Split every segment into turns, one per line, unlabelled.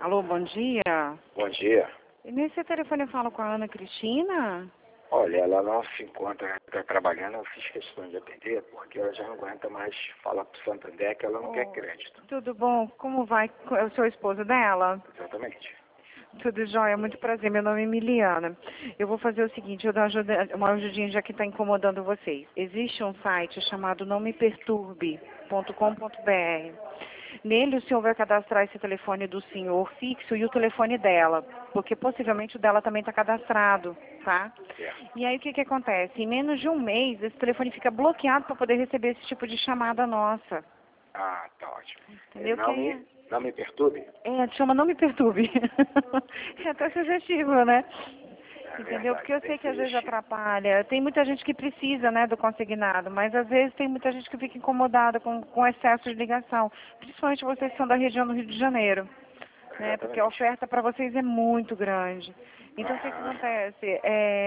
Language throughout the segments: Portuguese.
Alô, bom dia.
Bom dia.
E nesse telefone eu falo com a Ana Cristina?
Olha, ela não se encontra, está trabalhando, eu fiz questão de atender, porque ela já não aguenta mais falar para o Santander que ela não quer crédito.
Tudo bom? Como vai? É o seu esposo dela?
Exatamente.
Tudo jóia, muito prazer. Meu nome é Emiliana. Eu vou fazer o seguinte, eu vou dar uma ajudinha já que está incomodando vocês. Existe um site chamado nomeperturbe.com.br. Nele o senhor vai cadastrar esse telefone do senhor fixo e o telefone dela, porque possivelmente o dela também está cadastrado, tá? E aí o que que acontece? Em menos de um mês esse telefone fica bloqueado para poder receber esse tipo de chamada nossa.
Ah, tá ótimo.
Entendeu?
Não me perturbe?
Chama Não Me Perturbe. É até sugestivo, né?
É
Entendeu?
verdade,
Porque eu
tem
sei
que
que às vezes
existir.
atrapalha. Tem muita gente que precisa, né, do consignado, mas às vezes tem muita gente que fica incomodada com excesso de ligação. Principalmente vocês que são da região do Rio de Janeiro, né? Porque a
Exatamente.
oferta para vocês é muito grande. Então o que que acontece?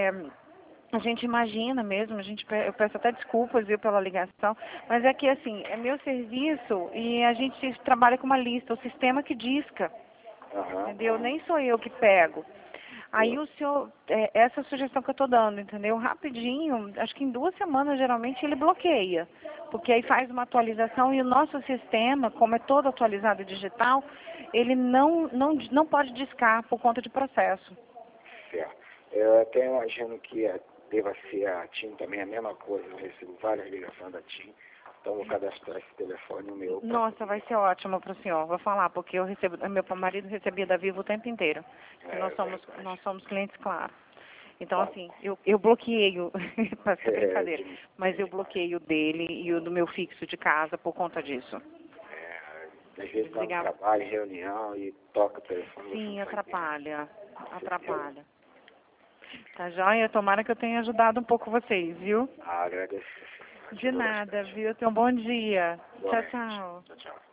A gente imagina mesmo, eu peço até desculpas, viu, pela ligação, mas é que assim, é meu serviço e a gente trabalha com uma lista, o sistema que disca, entendeu? Nem sou eu que pego. Aí o senhor, essa é a sugestão que eu estou dando, entendeu? Rapidinho, acho que em 2 semanas geralmente ele bloqueia, porque aí faz uma atualização e o nosso sistema, como é todo atualizado digital, ele não pode discar por conta de processo.
Certo. Eu até imagino que deva ser a TIM também a mesma coisa. Eu recebo várias ligações da TIM. Então vou cadastrar esse telefone, o meu.
Nossa, vai ser ótimo para o senhor. Vou falar, porque meu marido recebia da Vivo o tempo inteiro. E nós somos clientes, claro. Então, assim, eu bloqueio, essa brincadeira, mas eu bloqueio o dele e o do meu fixo de casa por conta disso.
Às vezes está no trabalho, em reunião e toca o telefone.
Sim, atrapalha. Tá joia? Tomara que eu tenha ajudado um pouco vocês, viu?
Agradeço.
De nada, viu? Tenha um bom dia. Tchau, tchau.
Tchau, tchau.